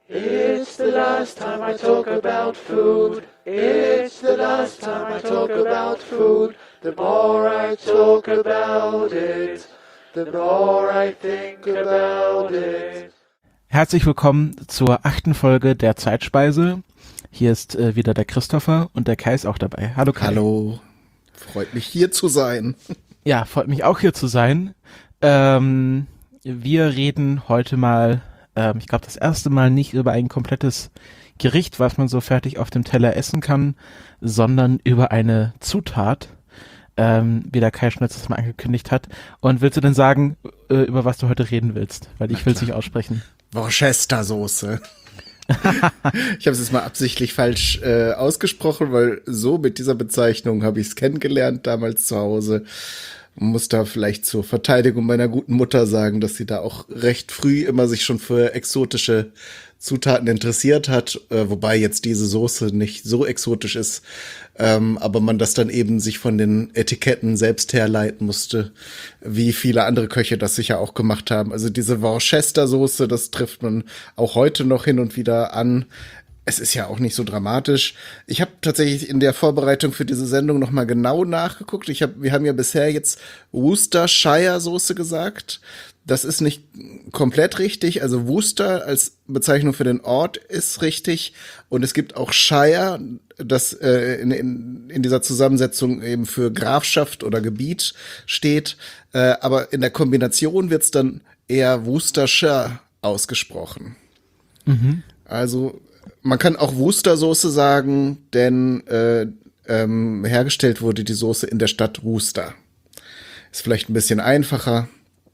It's the last time I talk about food. It's the last time I talk about food. The more I talk about it, the more I think about it. Herzlich willkommen zur 8. Folge der Zeitspeise. Hier ist wieder der Christopher und der Kai ist auch dabei. Hallo Kai. Hallo, freut mich hier zu sein. Ja, freut mich auch hier zu sein. Wir reden heute mal, ich glaube das erste Mal nicht über ein komplettes Gericht, was man so fertig auf dem Teller essen kann, sondern über eine Zutat, wie der Kai schon letztes Mal angekündigt hat. Und willst du denn sagen, über was du heute reden willst? Weil ich will es nicht aussprechen. Worcestersoße. Ich habe es jetzt mal absichtlich falsch ausgesprochen, weil so mit dieser Bezeichnung habe ich es kennengelernt damals zu Hause. Muss da vielleicht zur Verteidigung meiner guten Mutter sagen, dass sie da auch recht früh immer sich schon für exotische Zutaten interessiert hat, wobei jetzt diese Soße nicht so exotisch ist, aber man das dann eben sich von den Etiketten selbst herleiten musste, wie viele andere Köche das sicher auch gemacht haben. Also diese Worcestersoße, das trifft man auch heute noch hin und wieder an. Es ist ja auch nicht so dramatisch. Ich habe tatsächlich in der Vorbereitung für diese Sendung noch mal genau nachgeguckt. Wir haben ja bisher jetzt Worcestershire-Soße gesagt. Das ist nicht komplett richtig. Also Worcester als Bezeichnung für den Ort ist richtig. Und es gibt auch Shire, das in dieser Zusammensetzung eben für Grafschaft oder Gebiet steht. Aber in der Kombination wird's dann eher Worcestershire ausgesprochen. Mhm. Also man kann auch Worcestersoße sagen, denn hergestellt wurde die Soße in der Stadt Worcester. Ist vielleicht ein bisschen einfacher.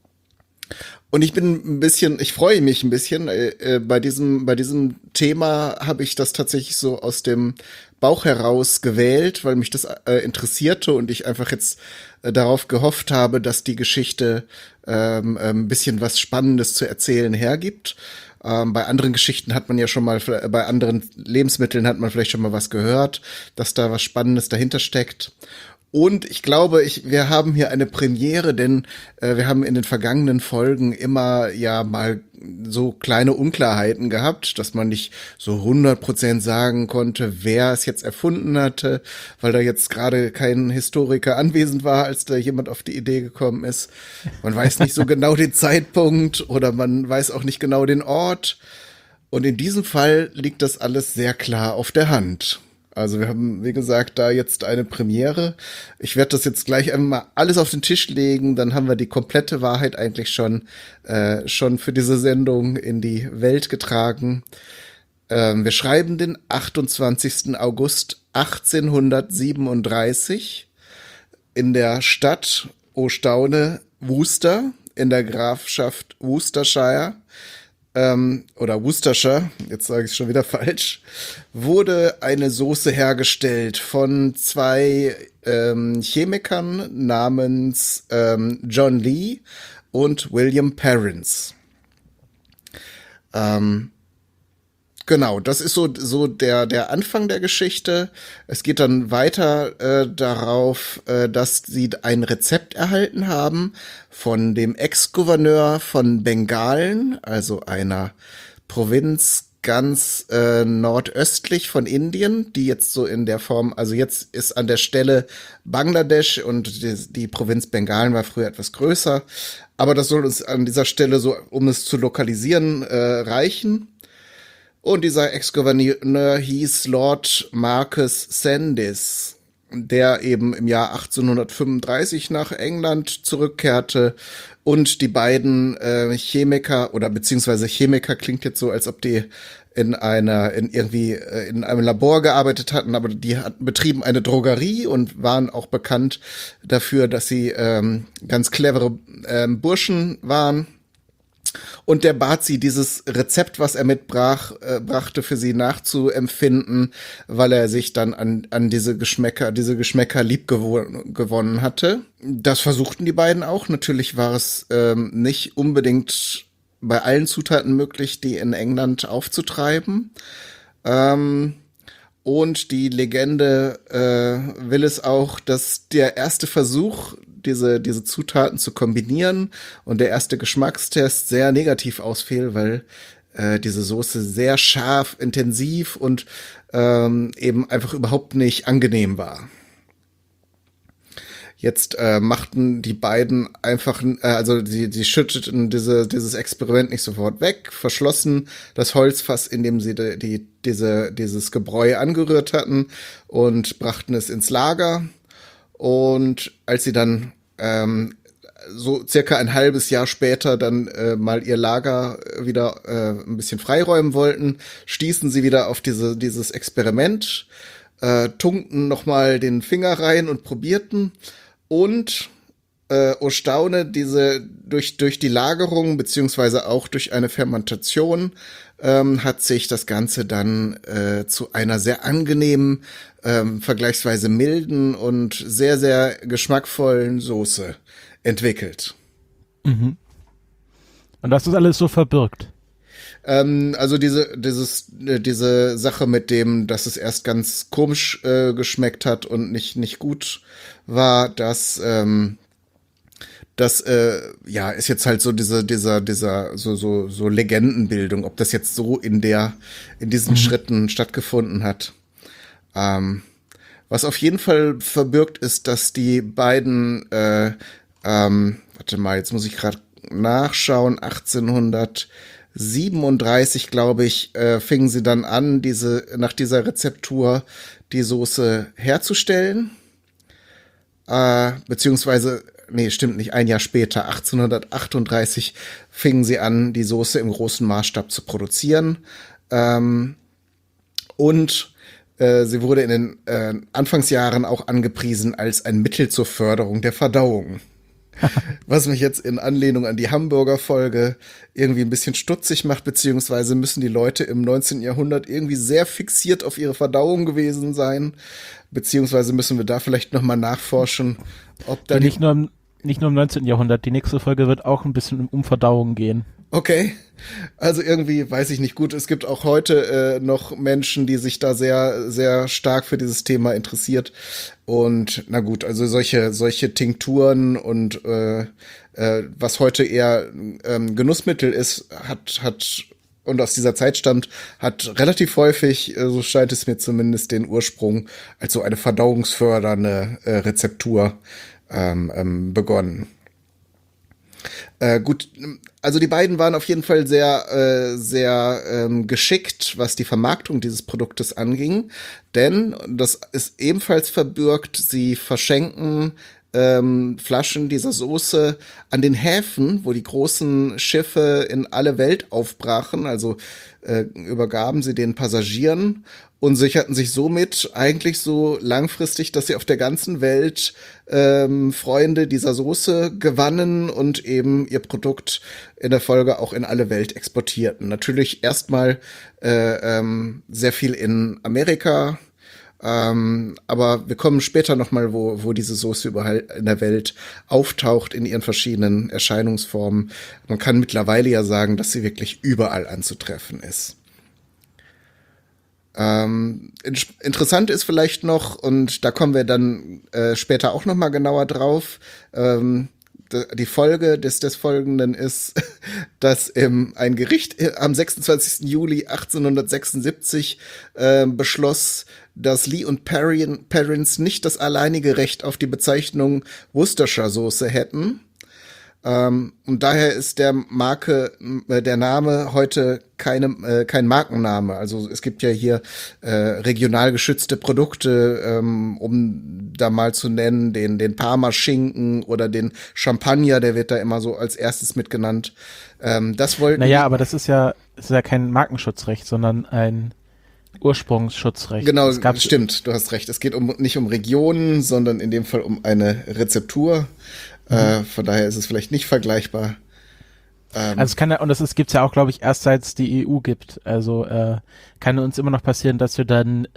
Und ich freue mich ein bisschen. Bei diesem Thema habe ich das tatsächlich so aus dem Bauch heraus gewählt, weil mich das interessierte und ich einfach jetzt darauf gehofft habe, dass die Geschichte ein bisschen was Spannendes zu erzählen hergibt. Bei anderen Geschichten hat man ja schon mal, bei anderen Lebensmitteln hat man vielleicht schon mal was gehört, dass da was Spannendes dahinter steckt. Und ich glaube, wir haben hier eine Premiere, denn wir haben in den vergangenen Folgen immer ja mal so kleine Unklarheiten gehabt, dass man nicht so 100% sagen konnte, wer es jetzt erfunden hatte, weil da jetzt gerade kein Historiker anwesend war, als da jemand auf die Idee gekommen ist. Man weiß nicht so genau den Zeitpunkt oder man weiß auch nicht genau den Ort. Und in diesem Fall liegt das alles sehr klar auf der Hand. Also wir haben, wie gesagt, da jetzt eine Premiere. Ich werde das jetzt gleich einmal alles auf den Tisch legen, dann haben wir die komplette Wahrheit eigentlich schon für diese Sendung in die Welt getragen. Wir schreiben den 28. August 1837 in der Stadt, oh Staune, Worcester, in der Grafschaft Worcestershire. Oder Worcestershire, jetzt sage ich es schon wieder falsch, wurde eine Soße hergestellt von zwei Chemikern namens John Lee und William Perrins. Genau, das ist so der Anfang der Geschichte. Es geht dann weiter darauf, dass sie ein Rezept erhalten haben von dem Ex-Gouverneur von Bengalen, also einer Provinz ganz nordöstlich von Indien, die jetzt so in der Form, also jetzt ist an der Stelle Bangladesch und die Provinz Bengalen war früher etwas größer, aber das soll uns an dieser Stelle so, um es zu lokalisieren, reichen. Und dieser Ex-Gouverneur hieß Lord Marcus Sandys, der eben im Jahr 1835 nach England zurückkehrte und die beiden Chemiker, oder beziehungsweise Chemiker klingt jetzt so, als ob die in einem Labor gearbeitet hatten, aber die betrieben eine Drogerie und waren auch bekannt dafür, dass sie ganz clevere Burschen waren. Und der bat sie, dieses Rezept, was er brachte, für sie nachzuempfinden, weil er sich dann an diese Geschmäcker lieb gewonnen hatte. Das versuchten die beiden auch. Natürlich war es nicht unbedingt bei allen Zutaten möglich, die in England aufzutreiben. Und die Legende will es auch, dass der erste Versuch, diese Zutaten zu kombinieren und der erste Geschmackstest sehr negativ ausfiel, weil diese Soße sehr scharf, intensiv und eben einfach überhaupt nicht angenehm war. Jetzt machten die beiden einfach, also sie schütteten dieses Experiment nicht sofort weg, verschlossen das Holzfass, in dem sie dieses Gebräu angerührt hatten und brachten es ins Lager. Und als sie dann so circa ein halbes Jahr später dann mal ihr Lager wieder ein bisschen freiräumen wollten, stießen sie wieder auf dieses Experiment, tunkten nochmal den Finger rein und probierten. Und oh Staune, durch die Lagerung beziehungsweise auch durch eine Fermentation hat sich das Ganze dann zu einer sehr angenehmen, vergleichsweise milden und sehr, sehr geschmackvollen Soße entwickelt. Mhm. Und das ist alles so verbirgt. Also diese Sache mit dem, dass es erst ganz komisch geschmeckt hat und nicht gut war, das ja ist jetzt halt so dieser so Legendenbildung, ob das jetzt so in diesen Schritten stattgefunden hat. Was auf jeden Fall verbirgt ist, dass die beiden warte mal, jetzt muss ich gerade nachschauen, 1837, glaube ich, fingen sie dann an, nach dieser Rezeptur die Soße herzustellen. Beziehungsweise, nee, stimmt nicht, ein Jahr später, 1838, fingen sie an, die Soße im großen Maßstab zu produzieren. Und sie wurde in den Anfangsjahren auch angepriesen als ein Mittel zur Förderung der Verdauung. Was mich jetzt in Anlehnung an die Hamburger-Folge irgendwie ein bisschen stutzig macht, beziehungsweise müssen die Leute im 19. Jahrhundert irgendwie sehr fixiert auf ihre Verdauung gewesen sein, beziehungsweise müssen wir da vielleicht nochmal nachforschen, ob da nicht nur im 19. Jahrhundert, die nächste Folge wird auch ein bisschen um Verdauung gehen. Okay, also irgendwie weiß ich nicht gut. Es gibt auch heute noch Menschen, die sich da sehr, sehr stark für dieses Thema interessiert. Und na gut, also solche Tinkturen und was heute eher Genussmittel ist, hat und aus dieser Zeit stammt, hat relativ häufig, so scheint es mir zumindest, den Ursprung als so eine verdauungsfördernde Rezeptur begonnen. Gut, also die beiden waren auf jeden Fall sehr geschickt, was die Vermarktung dieses Produktes anging, denn das ist ebenfalls verbürgt, sie verschenken Flaschen dieser Soße an den Häfen, wo die großen Schiffe in alle Welt aufbrachen, also übergaben sie den Passagieren und sicherten sich somit eigentlich so langfristig, dass sie auf der ganzen Welt Freunde dieser Soße gewannen und eben ihr Produkt in der Folge auch in alle Welt exportierten. Natürlich erstmal sehr viel in Amerika, aber wir kommen später nochmal, wo diese Soße überall in der Welt auftaucht in ihren verschiedenen Erscheinungsformen. Man kann mittlerweile ja sagen, dass sie wirklich überall anzutreffen ist. Interessant ist vielleicht noch, und da kommen wir dann später auch noch mal genauer drauf, die Folge des Folgenden ist, dass ein Gericht am 26. Juli 1876 beschloss, dass Lee und Perrins nicht das alleinige Recht auf die Bezeichnung Worcestershire Soße hätten. Und daher ist der Name heute kein Markenname. Also es gibt ja hier regional geschützte Produkte, um da mal zu nennen, den Parma-Schinken oder den Champagner, der wird da immer so als erstes mitgenannt. Das wollten aber das ist ja kein Markenschutzrecht, sondern ein Ursprungsschutzrecht. Genau, stimmt, du hast recht. Es geht nicht um Regionen, sondern in dem Fall um eine Rezeptur. Von daher ist es vielleicht nicht vergleichbar. Also es kann ja, und gibt's ja auch, glaube ich, erst seit es die EU gibt. Also kann uns immer noch passieren, dass wir dann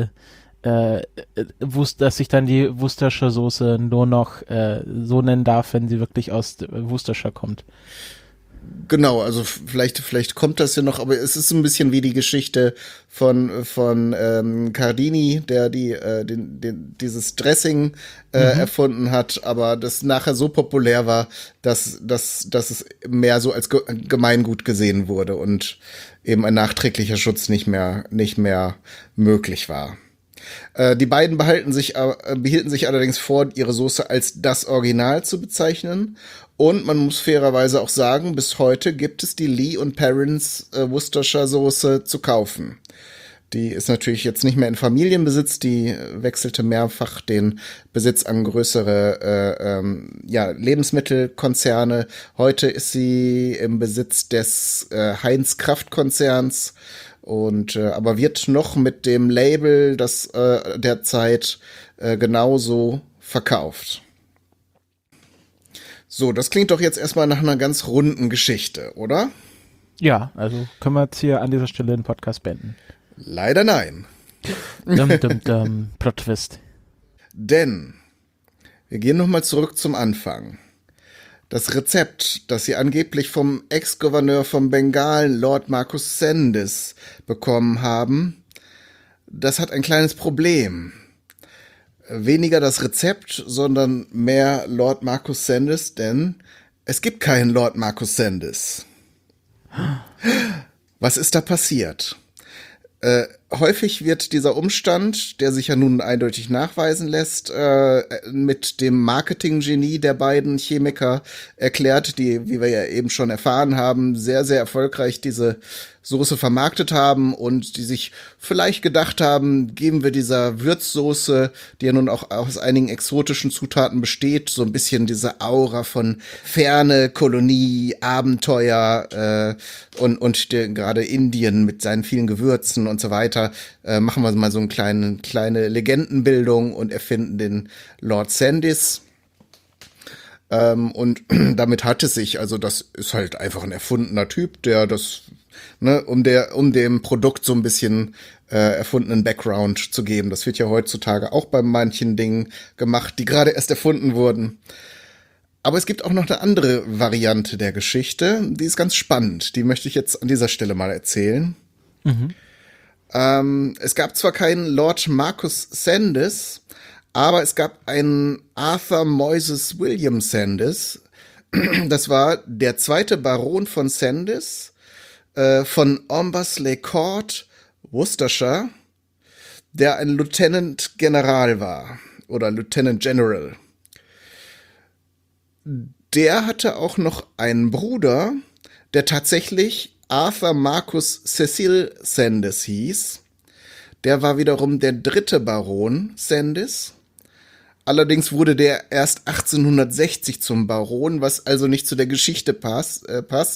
dass sich dann die Worcestershire Soße nur noch so nennen darf, wenn sie wirklich aus Worcestershire kommt. Genau, also vielleicht kommt das ja noch, aber es ist so ein bisschen wie die Geschichte von Cardini, der dieses Dressing erfunden hat, aber das nachher so populär war, dass es mehr so als Gemeingut gesehen wurde und eben ein nachträglicher Schutz nicht mehr möglich war. Die beiden behielten sich allerdings vor, ihre Soße als das Original zu bezeichnen. Und man muss fairerweise auch sagen, bis heute gibt es die Lee und Perrins Worcestershire Soße zu kaufen. Die ist natürlich jetzt nicht mehr in Familienbesitz, die wechselte mehrfach den Besitz an größere Lebensmittelkonzerne. Heute ist sie im Besitz des Heinz Kraft Konzerns und aber wird noch mit dem Label der Zeit genauso verkauft. So, das klingt doch jetzt erstmal nach einer ganz runden Geschichte, oder? Ja, also können wir jetzt hier an dieser Stelle den Podcast beenden. Leider nein. Plot Twist. Denn wir gehen nochmal zurück zum Anfang. Das Rezept, das sie angeblich vom Ex-Gouverneur von Bengalen, Lord Marcus Sandys, bekommen haben, das hat ein kleines Problem. Weniger das Rezept, sondern mehr Lord Marcus Sandys, denn es gibt keinen Lord Marcus Sandys. Was ist da passiert? Häufig wird dieser Umstand, der sich ja nun eindeutig nachweisen lässt, mit dem Marketinggenie der beiden Chemiker erklärt, die, wie wir ja eben schon erfahren haben, sehr, sehr erfolgreich diese Soße vermarktet haben und die sich vielleicht gedacht haben, geben wir dieser Würzsoße, die ja nun auch aus einigen exotischen Zutaten besteht, so ein bisschen diese Aura von Ferne, Kolonie, Abenteuer und gerade Indien mit seinen vielen Gewürzen und so weiter. Machen wir mal so eine kleine Legendenbildung und erfinden den Lord Sandys. Und damit hat es sich, also das ist halt einfach ein erfundener Typ, der das, um dem Produkt so ein bisschen erfundenen Background zu geben. Das wird ja heutzutage auch bei manchen Dingen gemacht, die gerade erst erfunden wurden. Aber es gibt auch noch eine andere Variante der Geschichte, die ist ganz spannend. Die möchte ich jetzt an dieser Stelle mal erzählen. Es gab zwar keinen Lord Marcus Sandys, aber es gab einen Arthur Moises William Sandys. Das war der zweite Baron von Sandys, von Ombersley Court, Worcestershire, der ein Lieutenant General war oder Lieutenant General. Der hatte auch noch einen Bruder, der tatsächlich Arthur Marcus Cecil Sandys hieß. Der war wiederum der dritte Baron Sandys. Allerdings wurde der erst 1860 zum Baron, was also nicht zu der Geschichte passt,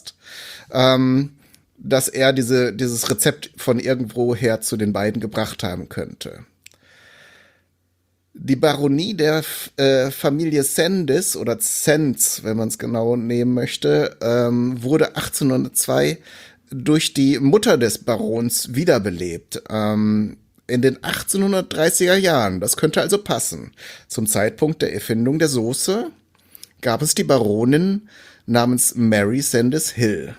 dass er dieses Rezept von irgendwoher zu den beiden gebracht haben könnte. Die Baronie der Familie Sandys oder Sands, wenn man es genau nehmen möchte, wurde 1802 durch die Mutter des Barons wiederbelebt. In den 1830er Jahren, das könnte also passen. Zum Zeitpunkt der Erfindung der Soße gab es die Baronin namens Mary Sandys Hill.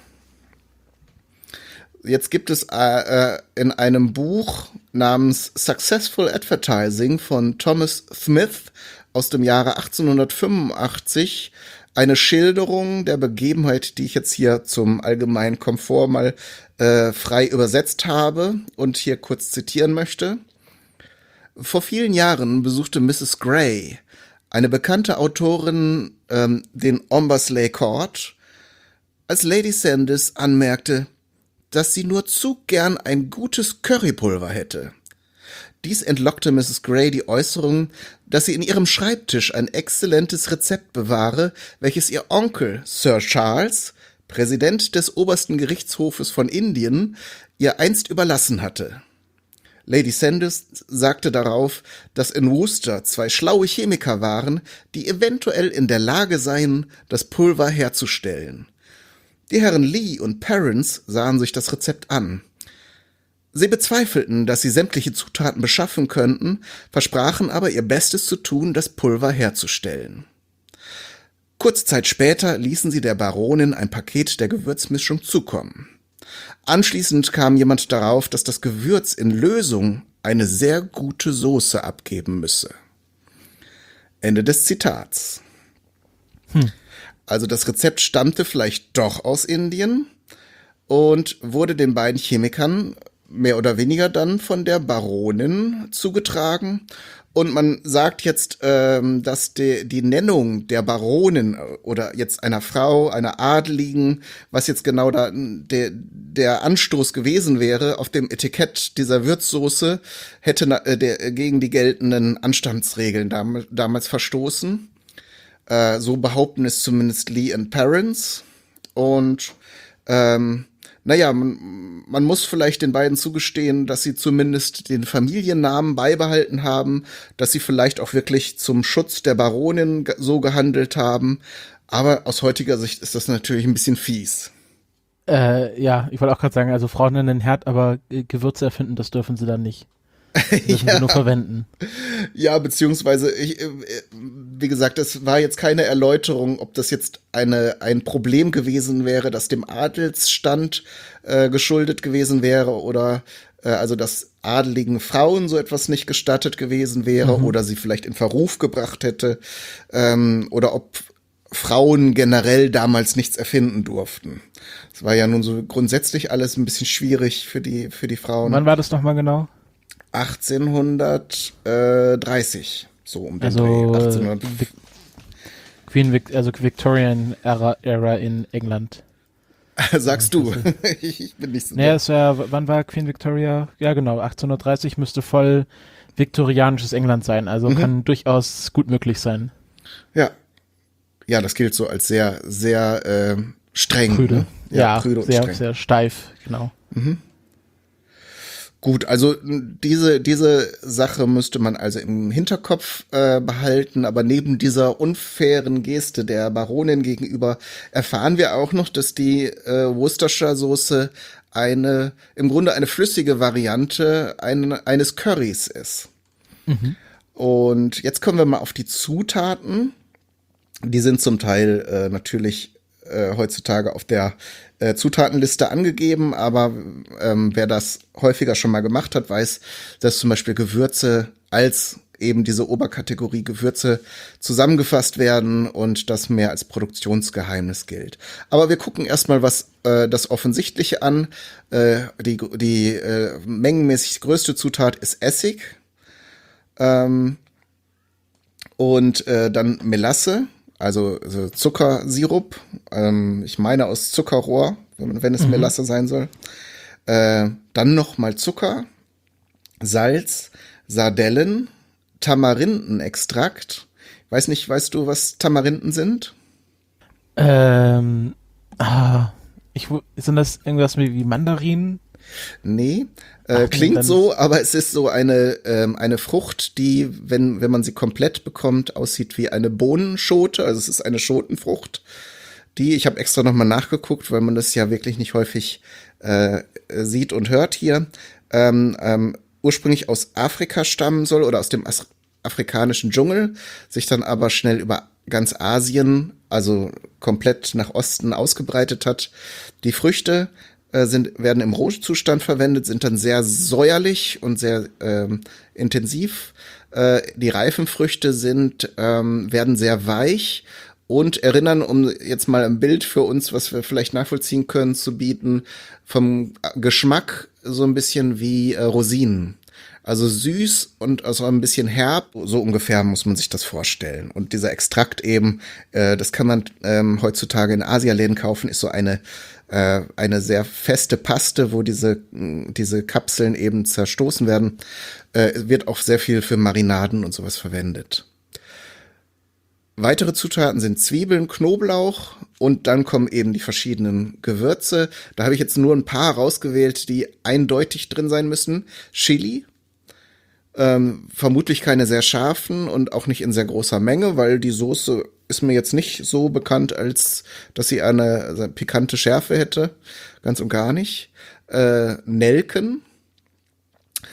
Jetzt gibt es in einem Buch namens Successful Advertising von Thomas Smith aus dem Jahre 1885 eine Schilderung der Begebenheit, die ich jetzt hier zum allgemeinen Komfort mal frei übersetzt habe und hier kurz zitieren möchte. Vor vielen Jahren besuchte Mrs. Gray, eine bekannte Autorin, den Ombersley Court, als Lady Sandys anmerkte, dass sie nur zu gern ein gutes Currypulver hätte. Dies entlockte Mrs. Gray die Äußerung, dass sie in ihrem Schreibtisch ein exzellentes Rezept bewahre, welches ihr Onkel, Sir Charles, Präsident des obersten Gerichtshofes von Indien, ihr einst überlassen hatte. Lady Sandys sagte darauf, dass in Worcester 2 schlaue Chemiker waren, die eventuell in der Lage seien, das Pulver herzustellen. Die Herren Lee und Perrins sahen sich das Rezept an. Sie bezweifelten, dass sie sämtliche Zutaten beschaffen könnten, versprachen aber ihr Bestes zu tun, das Pulver herzustellen. Kurze Zeit später ließen sie der Baronin ein Paket der Gewürzmischung zukommen. Anschließend kam jemand darauf, dass das Gewürz in Lösung eine sehr gute Soße abgeben müsse. Ende des Zitats. Also das Rezept stammte vielleicht doch aus Indien und wurde den beiden Chemikern mehr oder weniger dann von der Baronin zugetragen. Und man sagt jetzt, dass die Nennung der Baronin oder jetzt einer Frau, einer Adeligen, was jetzt genau da der Anstoß gewesen wäre, auf dem Etikett dieser Würzsoße, hätte gegen die geltenden Anstandsregeln damals verstoßen. So behaupten es zumindest Lee and Parents. Und naja, man muss vielleicht den beiden zugestehen, dass sie zumindest den Familiennamen beibehalten haben, dass sie vielleicht auch wirklich zum Schutz der Baronin so gehandelt haben. Aber aus heutiger Sicht ist das natürlich ein bisschen fies. Ja, ich wollte auch gerade sagen, also Frauen nennen den Herd, aber Gewürze erfinden, das dürfen sie dann nicht. Dürfen sie nur verwenden. Ja, beziehungsweise, wie gesagt, das war jetzt keine Erläuterung, ob das jetzt ein Problem gewesen wäre, das dem Adelsstand geschuldet gewesen wäre oder also dass adeligen Frauen so etwas nicht gestattet gewesen wäre oder sie vielleicht in Verruf gebracht hätte oder ob Frauen generell damals nichts erfinden durften. Das war ja nun so grundsätzlich alles ein bisschen schwierig für die Frauen. Wann war das nochmal genau? 1830, so um den also Dreh. 1800. Victorian Era in England. Sagst du. Ich bin nicht so. Naja, wann war Queen Victoria? Ja, genau, 1830 müsste voll viktorianisches England sein, also kann durchaus gut möglich sein. Ja. Ja, das gilt so als sehr, sehr streng. Prüde. Ne? Ja, prüde und sehr, streng. sehr steif, genau. Gut, also diese Sache müsste man also im Hinterkopf behalten, aber neben dieser unfairen Geste der Baronin gegenüber erfahren wir auch noch, dass die Worcestershire Soße im Grunde eine flüssige Variante eines Currys ist. Und jetzt kommen wir mal auf die Zutaten. Die sind zum Teil natürlich heutzutage auf der Zutatenliste angegeben, aber wer das häufiger schon mal gemacht hat, weiß, dass zum Beispiel Gewürze als eben diese Oberkategorie Gewürze zusammengefasst werden und das mehr als Produktionsgeheimnis gilt. Aber wir gucken erstmal was das Offensichtliche an. Die mengenmäßig größte Zutat ist Essig und dann Melasse. Also Zuckersirup, ich meine aus Zuckerrohr, wenn es Melasse sein soll. Dann nochmal Zucker, Salz, Sardellen, Tamarindenextrakt. Weißt du, was Tamarinden sind? Sind das irgendwas wie Mandarinen? Nee, klingt so, aber es ist so eine Frucht, die, wenn man sie komplett bekommt, aussieht wie eine Bohnenschote. Also es ist eine Schotenfrucht. Ich habe extra nochmal nachgeguckt, weil man das ja wirklich nicht häufig sieht und hört hier. Ursprünglich aus Afrika stammen soll oder aus dem afrikanischen Dschungel, sich dann aber schnell über ganz Asien, also komplett nach Osten ausgebreitet hat. Die Früchte werden im Rohzustand verwendet, sind dann sehr säuerlich und sehr intensiv. Die reifen Früchte werden sehr weich und erinnern, um jetzt mal ein Bild für uns, was wir vielleicht nachvollziehen können, zu bieten, vom Geschmack so ein bisschen wie Rosinen. Also süß und also ein bisschen herb, so ungefähr muss man sich das vorstellen. Und dieser Extrakt eben, das kann man heutzutage in Asialäden kaufen, ist so eine sehr feste Paste, wo diese Kapseln eben zerstoßen werden. Wird auch sehr viel für Marinaden und sowas verwendet. Weitere Zutaten sind Zwiebeln, Knoblauch und dann kommen eben die verschiedenen Gewürze. Da habe ich jetzt nur ein paar rausgewählt, die eindeutig drin sein müssen. Chili, vermutlich keine sehr scharfen und auch nicht in sehr großer Menge, weil die Soße ist mir jetzt nicht so bekannt, als dass sie eine pikante Schärfe hätte. Ganz und gar nicht. Nelken,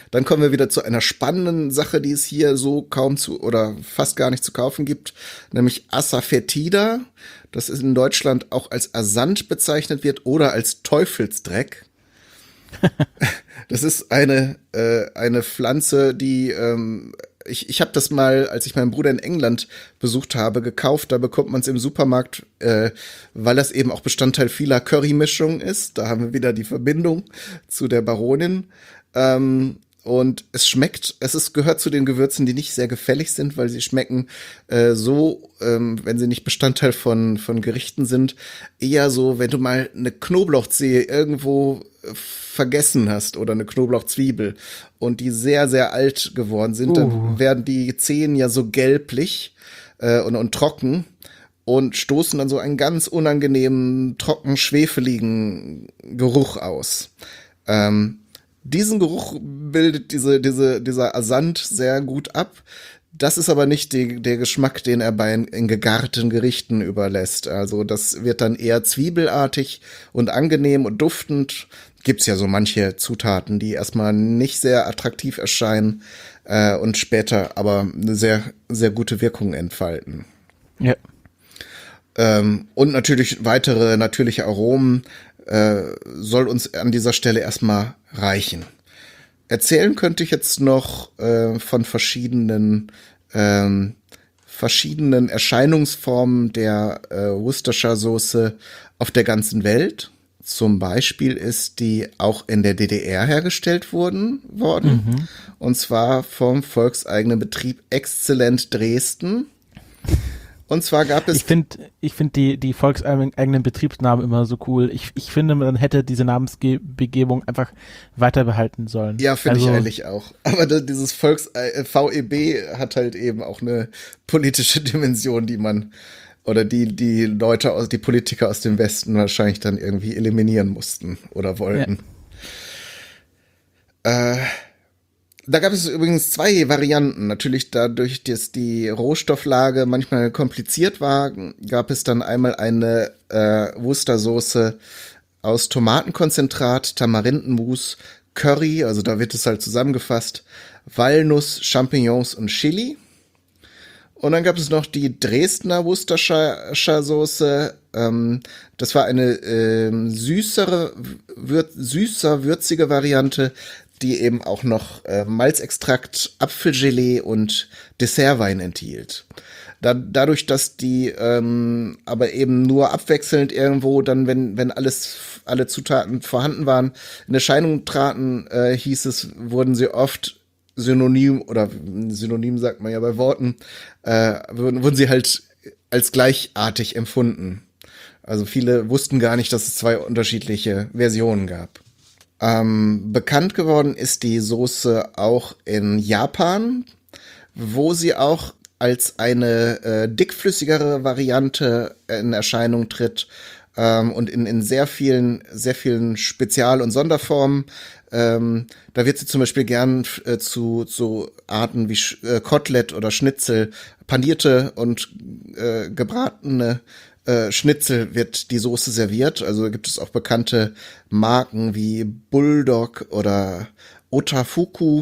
Dann kommen wir wieder zu einer spannenden Sache, die es hier so kaum zu oder fast gar nicht zu kaufen gibt, nämlich Asafoetida. Das ist in Deutschland auch als Asant bezeichnet wird oder als Teufelsdreck. Das ist eine Pflanze, die ich habe das mal, als ich meinen Bruder in England besucht habe, gekauft. Da bekommt man es im Supermarkt, weil das eben auch Bestandteil vieler Currymischungen ist. Da haben wir wieder die Verbindung zu der Baronin. Und gehört zu den Gewürzen, die nicht sehr gefällig sind, weil sie schmecken wenn sie nicht Bestandteil von Gerichten sind, eher so, wenn du mal eine Knoblauchzehe irgendwo vergessen hast oder eine Knoblauchzwiebel und die sehr, sehr alt geworden sind, dann werden die Zehen ja so gelblich und trocken und stoßen dann so einen ganz unangenehmen, trocken, schwefeligen Geruch aus. Diesen Geruch bildet dieser Asant sehr gut ab. Das ist aber nicht der Geschmack, den er in gegarten Gerichten überlässt. Also das wird dann eher zwiebelartig und angenehm und duftend. Gibt's ja so manche Zutaten, die erstmal nicht sehr attraktiv erscheinen und später aber eine sehr, sehr gute Wirkung entfalten. Ja. Und natürlich weitere natürliche Aromen soll uns an dieser Stelle erstmal reichen. Erzählen könnte ich jetzt noch von verschiedenen Erscheinungsformen der Worcestershire Soße auf der ganzen Welt. Zum Beispiel ist die auch in der DDR hergestellt worden. Und zwar vom volkseigenen Betrieb Exzellent Dresden. Und zwar gab es... Ich finde die volkseigenen Betriebsnamen immer so cool. Ich finde, man hätte diese Namensbegebung einfach weiter behalten sollen. Ja, finde ich eigentlich auch. Aber dieses VEB hat halt eben auch eine politische Dimension, die man oder die Leute, die Politiker aus dem Westen wahrscheinlich dann irgendwie eliminieren mussten oder wollten. Ja. Da gab es übrigens 2 Varianten. Natürlich dadurch, dass die Rohstofflage manchmal kompliziert war, gab es dann einmal eine Worcestersoße aus Tomatenkonzentrat, Tamarindenmus, Curry, also da wird es halt zusammengefasst, Walnuss, Champignons und Chili. Und dann gab es noch die Dresdner Worcestershire Soße. Das war eine süßer, würzige Variante, die eben auch noch Malzextrakt, Apfelgelee und Dessertwein enthielt. Dadurch, dass die aber eben nur abwechselnd irgendwo dann, wenn alle Zutaten vorhanden waren, in Erscheinung traten, wurden sie oft synonym sagt man ja bei Worten, wurden sie halt als gleichartig empfunden. Also viele wussten gar nicht, dass es 2 unterschiedliche Versionen gab. Bekannt geworden ist die Soße auch in Japan, wo sie auch als eine dickflüssigere Variante in Erscheinung tritt und in sehr vielen Spezial- und Sonderformen. Da wird sie zum Beispiel gern zu Arten wie Kotelett oder Schnitzel, panierte und gebratene Schnitzel wird die Soße serviert. Also gibt es auch bekannte Marken wie Bulldog oder Otafuku.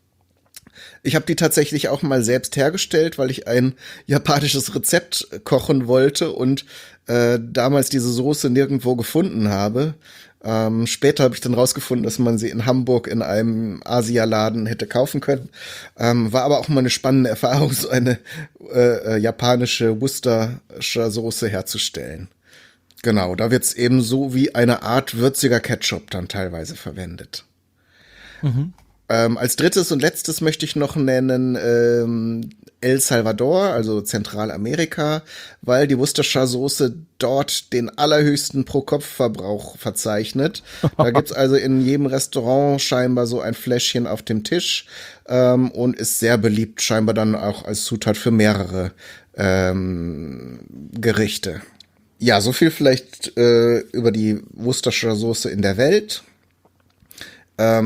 Ich habe die tatsächlich auch mal selbst hergestellt, weil ich ein japanisches Rezept kochen wollte und damals diese Soße nirgendwo gefunden habe. Später habe ich dann rausgefunden, dass man sie in Hamburg in einem Asialaden hätte kaufen können. War aber auch mal eine spannende Erfahrung, so eine japanische Worcestershire Soße herzustellen. Genau, da wird's eben so wie eine Art würziger Ketchup dann teilweise verwendet. Mhm. Als drittes und letztes möchte ich noch nennen El Salvador, also Zentralamerika, weil die Worcestershire Soße dort den allerhöchsten Pro-Kopf-Verbrauch verzeichnet. Da gibt's also in jedem Restaurant scheinbar so ein Fläschchen auf dem Tisch und ist sehr beliebt, scheinbar dann auch als Zutat für mehrere Gerichte. Ja, so viel vielleicht über die Worcestershire Soße in der Welt.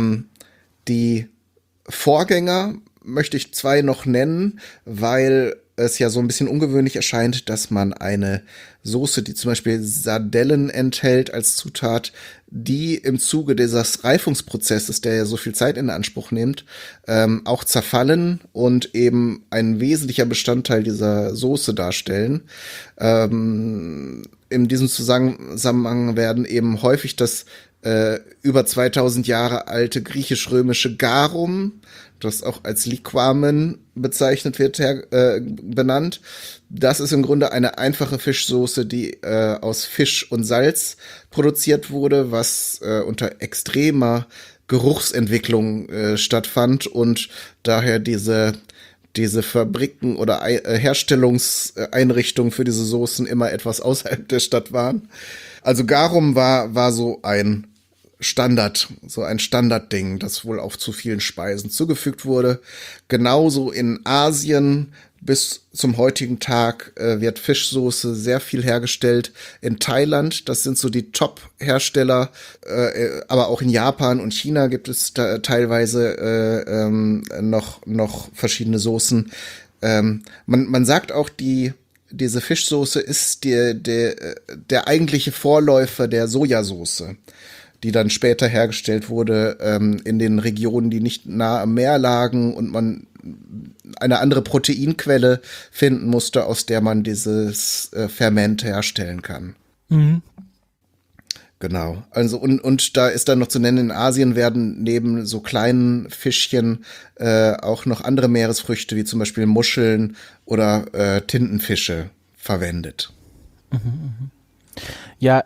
Die Vorgänger möchte ich 2 noch nennen, weil es ja so ein bisschen ungewöhnlich erscheint, dass man eine Soße, die zum Beispiel Sardellen enthält als Zutat, die im Zuge dieses Reifungsprozesses, der ja so viel Zeit in Anspruch nimmt, auch zerfallen und eben ein wesentlicher Bestandteil dieser Soße darstellen. In diesem Zusammenhang werden eben häufig das über 2000 Jahre alte griechisch-römische Garum, das auch als Liquamen bezeichnet wird, benannt. Das ist im Grunde eine einfache Fischsoße, die aus Fisch und Salz produziert wurde, was unter extremer Geruchsentwicklung stattfand und daher diese Fabriken oder Herstellungseinrichtungen für diese Soßen immer etwas außerhalb der Stadt waren. Also Garum war so ein Standardding, das wohl auch zu vielen Speisen zugefügt wurde. Genauso in Asien bis zum heutigen Tag wird Fischsoße sehr viel hergestellt. In Thailand, das sind so die Top-Hersteller, aber auch in Japan und China gibt es da teilweise noch verschiedene Soßen. Man sagt auch, diese Fischsoße ist der eigentliche Vorläufer der Sojasauce, die dann später hergestellt wurde in den Regionen, die nicht nah am Meer lagen und man eine andere Proteinquelle finden musste, aus der man dieses Ferment herstellen kann. Mhm. Genau. Also und da ist dann noch zu nennen, in Asien werden neben so kleinen Fischchen auch noch andere Meeresfrüchte, wie zum Beispiel Muscheln oder Tintenfische verwendet. Ja,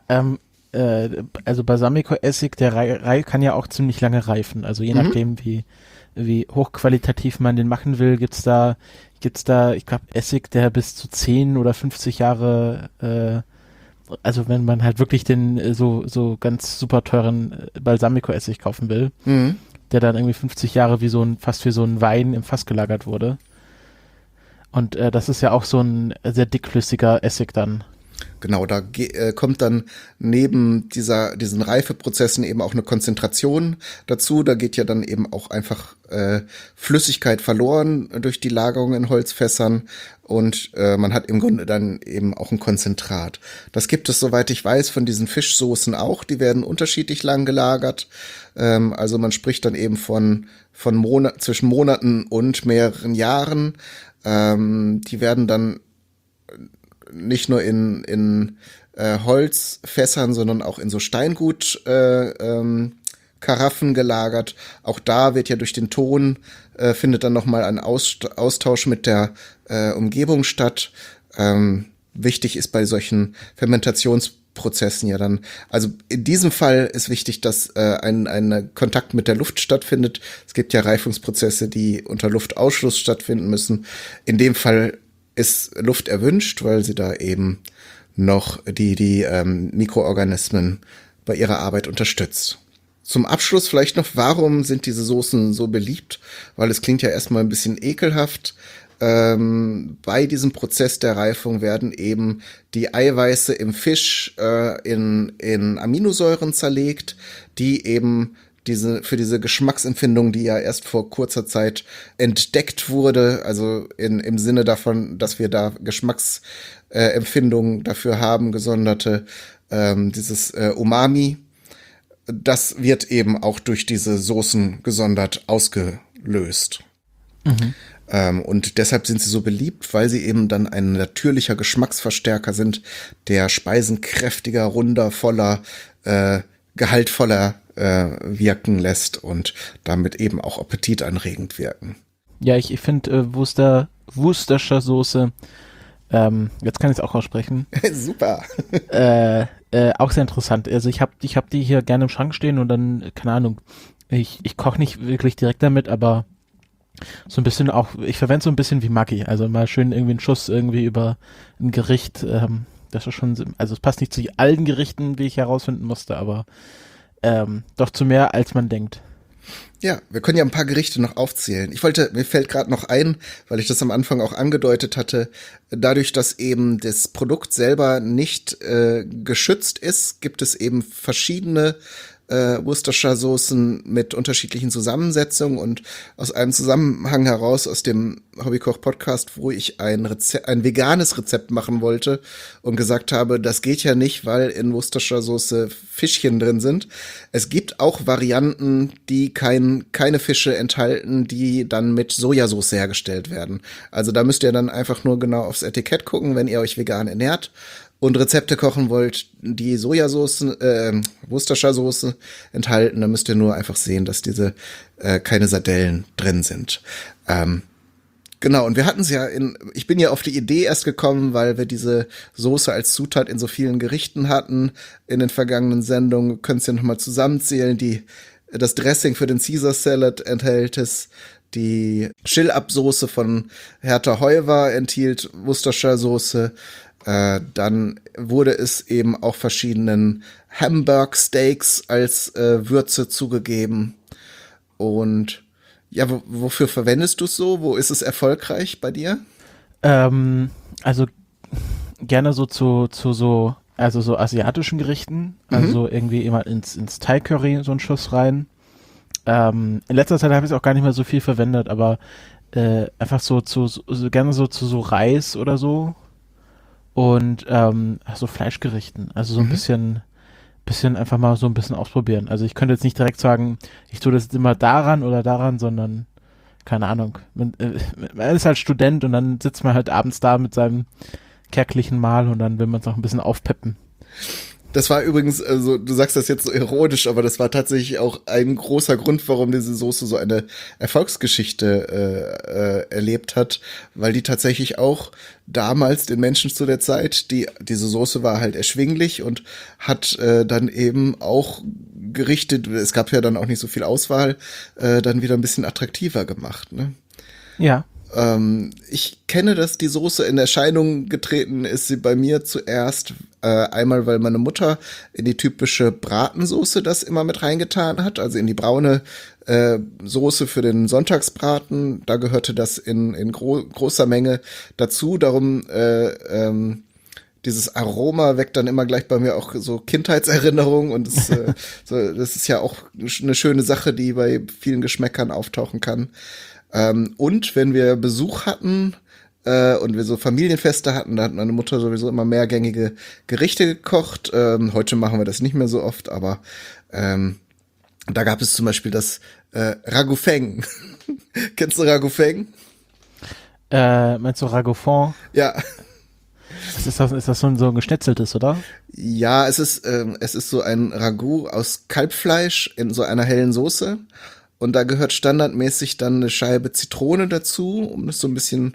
also Balsamico-Essig, der kann ja auch ziemlich lange reifen. Also je nachdem, wie hochqualitativ man den machen will, gibt's da, ich glaube, Essig, der bis zu 10 oder 50 Jahre, also wenn man halt wirklich den so ganz super teuren Balsamico-Essig kaufen will, der dann irgendwie 50 Jahre fast wie so ein Wein im Fass gelagert wurde. Und das ist ja auch so ein sehr dickflüssiger Essig dann. Genau, da kommt dann neben diesen Reifeprozessen eben auch eine Konzentration dazu. Da geht ja dann eben auch einfach Flüssigkeit verloren durch die Lagerung in Holzfässern und man hat im Grunde dann eben auch ein Konzentrat. Das gibt es, soweit ich weiß, von diesen Fischsoßen auch. Die werden unterschiedlich lang gelagert. Also man spricht dann eben von zwischen Monaten und mehreren Jahren. Die werden dann nicht nur in Holzfässern, sondern auch in so Steingut Karaffen gelagert. Auch da wird ja durch den Ton findet dann nochmal ein Austausch mit der Umgebung statt. Wichtig ist bei solchen Fermentationsprozessen ja dann, also in diesem Fall ist wichtig, dass ein Kontakt mit der Luft stattfindet. Es gibt ja Reifungsprozesse, die unter Luftausschluss stattfinden müssen. In dem Fall ist Luft erwünscht, weil sie da eben noch die Mikroorganismen bei ihrer Arbeit unterstützt. Zum Abschluss vielleicht noch, warum sind diese Soßen so beliebt? Weil es klingt ja erstmal ein bisschen ekelhaft. Bei diesem Prozess der Reifung werden eben die Eiweiße im Fisch in Aminosäuren zerlegt, die eben für diese Geschmacksempfindung, die ja erst vor kurzer Zeit entdeckt wurde, also im Sinne davon, dass wir da Geschmacksempfindungen dafür haben, gesonderte, dieses Umami, das wird eben auch durch diese Soßen gesondert ausgelöst. Und deshalb sind sie so beliebt, weil sie eben dann ein natürlicher Geschmacksverstärker sind, der Speisen kräftiger, runder, voller, gehaltvoller wirken lässt und damit eben auch appetitanregend wirken. Ja, ich finde Worcestershire Soße, jetzt kann ich es auch aussprechen. Super. Auch sehr interessant. Also ich hab die hier gerne im Schrank stehen und dann, keine Ahnung, ich koche nicht wirklich direkt damit, aber so ein bisschen auch, ich verwende so ein bisschen wie Maggi, also mal schön irgendwie einen Schuss irgendwie über ein Gericht, das ist schon, also es passt nicht zu allen Gerichten, wie ich herausfinden musste, aber doch zu mehr, als man denkt. Ja, wir können ja ein paar Gerichte noch aufzählen. Mir fällt gerade noch ein, weil ich das am Anfang auch angedeutet hatte, dadurch, dass eben das Produkt selber nicht geschützt ist, gibt es eben verschiedene Worcestershire Soßen mit unterschiedlichen Zusammensetzungen und aus einem Zusammenhang heraus aus dem Hobbykoch-Podcast, wo ich ein veganes Rezept machen wollte und gesagt habe, das geht ja nicht, weil in Worcestershire Soße Fischchen drin sind. Es gibt auch Varianten, die keine Fische enthalten, die dann mit Sojasauce hergestellt werden. Also da müsst ihr dann einfach nur genau aufs Etikett gucken, wenn ihr euch vegan ernährt und Rezepte kochen wollt, die Worcestershire Soße enthalten, dann müsst ihr nur einfach sehen, dass diese keine Sardellen drin sind. Genau, und wir hatten es ja ich bin ja auf die Idee erst gekommen, weil wir diese Soße als Zutat in so vielen Gerichten hatten in den vergangenen Sendungen. Könnt ihr nochmal zusammenzählen, das Dressing für den Caesar Salad enthält es, die Chill-Up-Soße von Hertha Heuwer enthielt Worcestershire Soße. Dann wurde es eben auch verschiedenen Hamburg-Steaks als Würze zugegeben. Und ja, wofür verwendest du es so? Wo ist es erfolgreich bei dir? Also gerne so zu so asiatischen Gerichten. Also irgendwie immer ins Thai-Curry so einen Schuss rein. In letzter Zeit habe ich es auch gar nicht mehr so viel verwendet, aber einfach gerne so zu so Reis oder so. Und so Fleischgerichten, also so ein bisschen einfach mal so ein bisschen ausprobieren. Also ich könnte jetzt nicht direkt sagen, ich tue das jetzt immer daran oder daran, sondern keine Ahnung. Man ist halt Student und dann sitzt man halt abends da mit seinem kärglichen Mahl und dann will man es noch ein bisschen aufpeppen. Das war übrigens, also du sagst das jetzt so ironisch, aber das war tatsächlich auch ein großer Grund, warum diese Soße so eine Erfolgsgeschichte erlebt hat, weil die tatsächlich auch damals den Menschen zu der Zeit, diese Soße war halt erschwinglich und hat dann eben auch Gerichte, es gab ja dann auch nicht so viel Auswahl, dann wieder ein bisschen attraktiver gemacht, ne? Ja. Ich kenne, dass die Soße in Erscheinung getreten ist, sie bei mir zuerst einmal, weil meine Mutter in die typische Bratensoße das immer mit reingetan hat, also in die braune Soße für den Sonntagsbraten, da gehörte das in großer Menge dazu, darum dieses Aroma weckt dann immer gleich bei mir auch so Kindheitserinnerungen und das ist ja auch eine schöne Sache, die bei vielen Geschmäckern auftauchen kann. Und wenn wir Besuch hatten und wir so Familienfeste hatten, da hat meine Mutter sowieso immer mehrgängige Gerichte gekocht. Heute machen wir das nicht mehr so oft, aber da gab es zum Beispiel das Ragoufeng. Kennst du Ragoufeng? Meinst du Ragoufond? Ja. Ist das so ein geschnetzeltes, oder? Ja, es ist so ein Ragout aus Kalbfleisch in so einer hellen Soße. Und da gehört standardmäßig dann eine Scheibe Zitrone dazu, um es so ein bisschen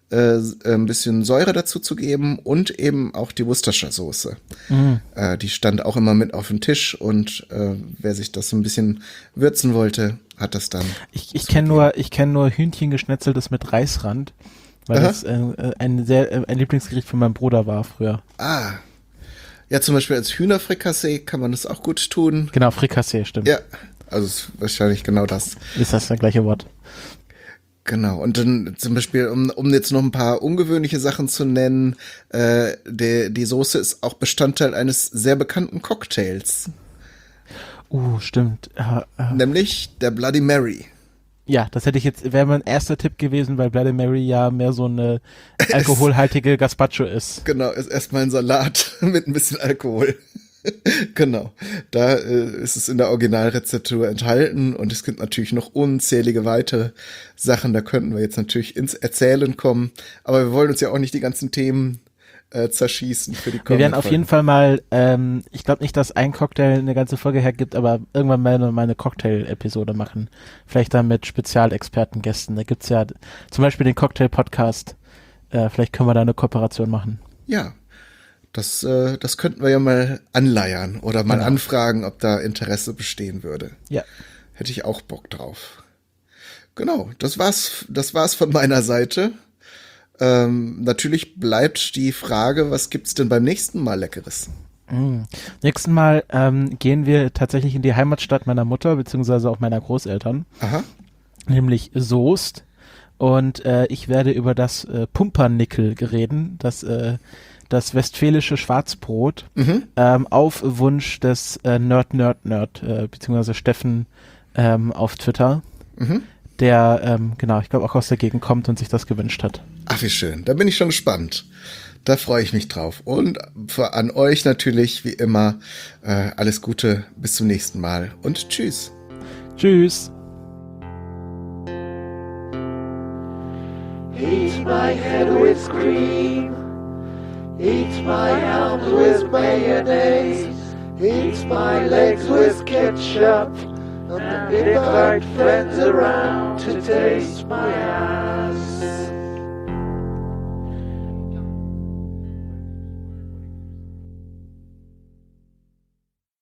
Säure dazu zu geben und eben auch die Worcestershire Soße. Die stand auch immer mit auf dem Tisch und wer sich das so ein bisschen würzen wollte, hat das dann. Ich kenne nur Hühnchen geschnetzeltes mit Reisrand, weil das ein Lieblingsgericht von meinem Bruder war früher. Ah. Ja, zum Beispiel als Hühnerfrikassee kann man das auch gut tun. Genau, Frikassee, stimmt. Ja. Also ist wahrscheinlich genau das. Ist das gleiche Wort? Genau. Und dann zum Beispiel, um jetzt noch ein paar ungewöhnliche Sachen zu nennen, die Soße ist auch Bestandteil eines sehr bekannten Cocktails. Stimmt. Nämlich der Bloody Mary. Ja, das wäre mein erster Tipp gewesen, weil Bloody Mary ja mehr so eine alkoholhaltige Gazpacho ist. Genau, ist erstmal ein Salat mit ein bisschen Alkohol. Genau, da ist es in der Originalrezeptur enthalten und es gibt natürlich noch unzählige weitere Sachen, da könnten wir jetzt natürlich ins Erzählen kommen, aber wir wollen uns ja auch nicht die ganzen Themen zerschießen für die kommenden Wir werden auf jeden Fall mal, ich glaube nicht, dass ein Cocktail eine ganze Folge hergibt, aber irgendwann mal eine Cocktail-Episode machen, vielleicht dann mit Spezialexpertengästen, da gibt's ja zum Beispiel den Cocktail-Podcast, vielleicht können wir da eine Kooperation machen. Ja. Das könnten wir ja mal anleiern oder mal anfragen, ob da Interesse bestehen würde. Ja. Hätte ich auch Bock drauf. Genau, das war's von meiner Seite. Natürlich bleibt die Frage, was gibt's denn beim nächsten Mal Leckeres? Nächsten Mal gehen wir tatsächlich in die Heimatstadt meiner Mutter, beziehungsweise auch meiner Großeltern. Aha. Nämlich Soest. Und ich werde über das Pumpernickel reden, das westfälische Schwarzbrot, auf Wunsch des Nerd, beziehungsweise Steffen auf Twitter, der, genau, ich glaube auch aus der Gegend kommt und sich das gewünscht hat. Ach, wie schön. Da bin ich schon gespannt. Da freue ich mich drauf. Und an euch natürlich, wie immer, alles Gute, bis zum nächsten Mal und tschüss. Tschüss. Eat my head with cream. Eat my arms with mayonnaise. Eat my legs with ketchup. And invite friends around to taste my ass.